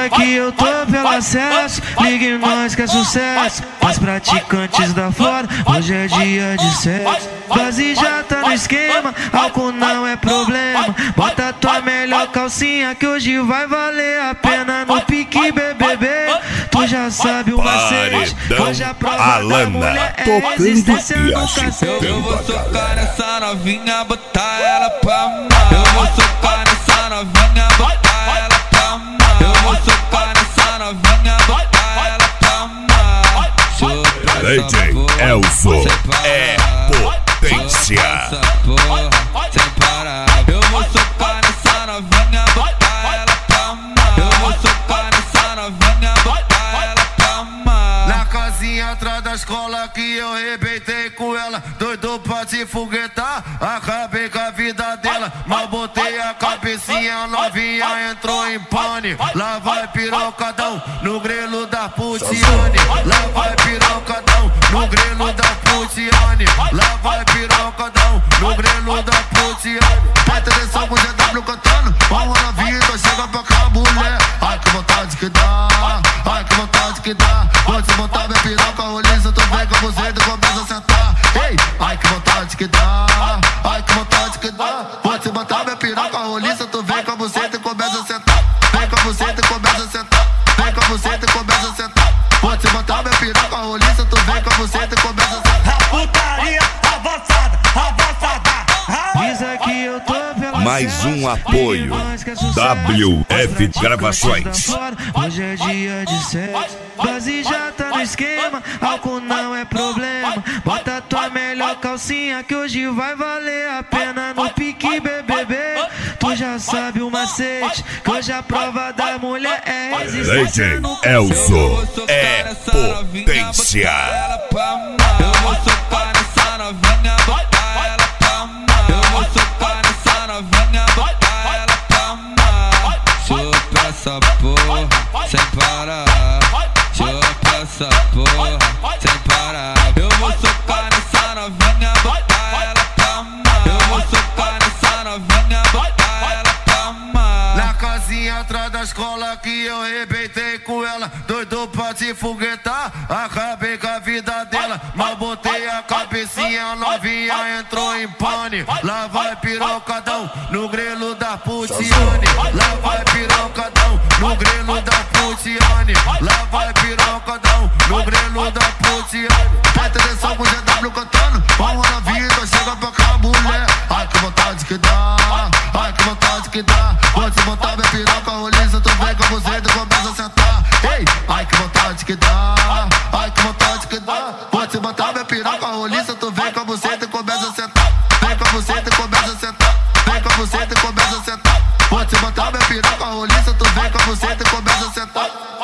Avisa que eu tô pelo acesso, ligue nós que é sucesso. As praticantes da fora, hoje é dia de sexo. Base já tá no esquema, álcool não é problema. Bota tua melhor calcinha que hoje vai valer a pena no pique BBB. Tu já sabe o macete, hoje a prova da mulher é resistência no cacete. Eu vou socar nessa novinha, botar ela pra amar. Eu vou socar nessa novinha, botar ela pra amar. Eu vou socar nessa novinha, botar ela pra amar. DJ Elzo é potência. Sem parar. Eu vou socar nessa novinha, botar ela pra amar. Eu vou socar nessa novinha, botar ela pra amar. Na casinha atrás da escola que eu arrebentei com ela, doido pra se foguetar, acabei com a vida dela. Mal botei a cabecinha, novinha entrou em pane. Lá vai pirocadão no grelo da Putiane. Lá vai pirocadão no grelo da Putiane. Lá vai pirocadão no grelo da Putiane. Presta atenção com o GW cantando, vamos na vida, chega pra cá, mulher. Ai que vontade que dá, ai que vontade que dá. Quando você botar minha piroca roliça, tu vem com você e começa a sentar. Ei, ai que vontade que dá, ai que vontade que dá. Quando você botar minha piroca roliça, tu vem com você e começa a sentar. Vem com você e começa a sentar. Vem com você e começa a sentar. Quando você botar minha piroca roliça, tu vem com você e começa a sentar. Putaria avançada, avançada. Avisa que eu tô pelo Mais um apoio WF Gravações. Hoje é dia de sexo, base já tá no esquema, álcool não é problema. Bota tua melhor calcinha que hoje vai valer a pena no pique BBB. Tu já sabe o macete, que hoje a prova da mulher é resistência no cacete. Elzo é potência. Eu vou socar nessa novinha, botar ela pra amar. Eu vou socar nessa novinha, botar ela pra amar. Chupa essa porra, sem parar. Chupa essa porra, sem parar. Eu vou socar nessa novinha, botar ela pra amar. Eu vou socar nessa novinha, botar ela pra amar. Na casinha atrás da escola que eu arrebentei com ela, doido pra se foguetar, acabei com a vida dela. Mal botei a cabecinha, novinha entrou em pane. Lá vai pirocadão no grelo da Putiane. Lá vai pirocadão no grelo da Putiane. Lá vai pirocadão no grelo da Putiane. Presta atenção com o GW cantando, vamos na vida, chega pra cá, mulher. Ai que vontade que dá, ai que vontade que dá. Quando você botar minha piroca roliça, tu vem com você e começa a sentar. Ei, ai que vontade que dá, ai que vontade que dá. Quando você botar minha piroca roliça, tu vem com você e começa a sentar. Vem com você e começa a sentar. Vem com você e começa a sentar. Quando você botar minha piroca roliça, tu vem com você e começa a sentar.